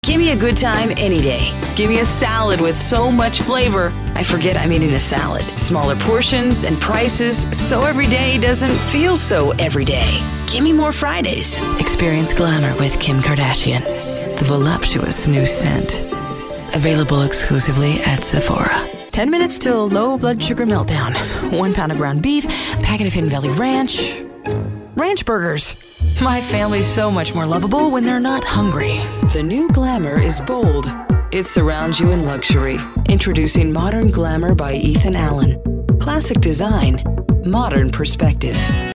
Give me a good time any day. Give me a salad with so much flavor, I forget I'm eating a salad. Smaller portions and prices, so every day doesn't feel so every day. Give me more Fridays. Experience glamour with Kim Kardashian. The voluptuous new scent. Available exclusively at Sephora. 10 minutes till low blood sugar meltdown. 1 pound of ground beef, packet of Hidden Valley Ranch. Ranch burgers. My family's so much more lovable when they're not hungry. The new glamour is bold. It surrounds you in luxury. Introducing Modern Glamour by Ethan Allen. Classic design, modern perspective.